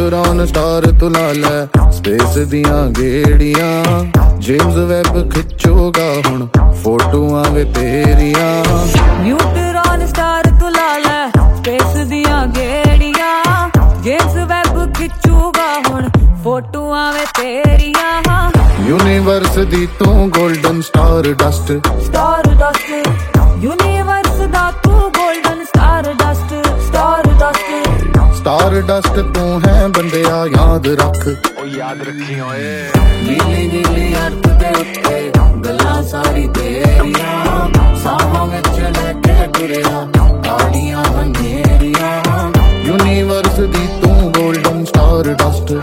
neutron star तू ला लै space दियां गेड़ियां जेम्स वेब खिचोगा हुण फोटोआं वे तेरियां न्यूट्रॉन स्टार तू ला लै स्पेस दियां गेड़ियां जेम्स वेब खिचूगा हुण फोटोआं वे तेरियां यूनिवर्स दी तू गोल्डन स्टार डस्ट यूनिवर्स दा तू गोल्डन स्टार डस्ट तू है बंदिया याद रख ओ याद रखी ओए नीली नीली अर्थ दे उत्ते गल्लां सारी तेरियां सावां विच लैके टुरिया गाड़ियां अंधेरियां यूनिवर्स दी तू गोल्डन स्टार डस्ट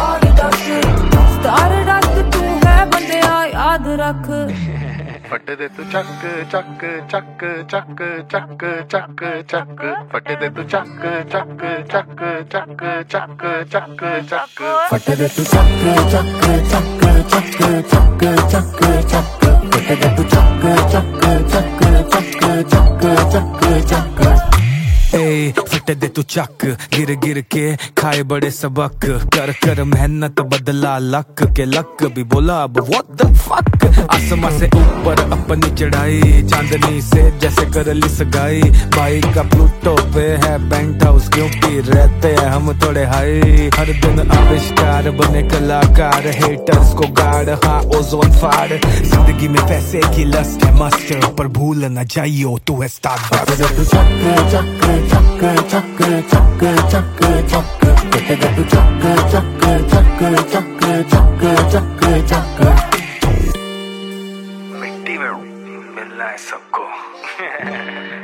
तू है बंदिया याद रख फटे दे तू चक चक चक चक चक चक चक फटे दे तू चक चक चक चक चक चक चक फटे दे तू चक चक चक चक चक चक चक फटे दे तू चक चक चक चक चक चक चक फटे दे तू चक गिर गिर के खाए बड़े सबक कर कर मेहनत बदला लक के लक भी बोला अब व्हाट द फक आसमां से ऊपर अपनी चढ़ाई चांदनी से जैसे कर ली सगाई भाई का प्लूटो पे है पेंट हाउस क्योंकि रहते हैं हम थोड़े हाई हर दिन आविष्कार बने कलाकार हेटर्स को गाड़ हाँ ओजोन फाड़ जिंदगी में पैसे की लस्ट है मस्त पर भूल न जाइयो तू है स्टार चक चक चक चक चक फटे दे तू चक चक चक चक चक चक चक मिट्टी में मिलना है सबको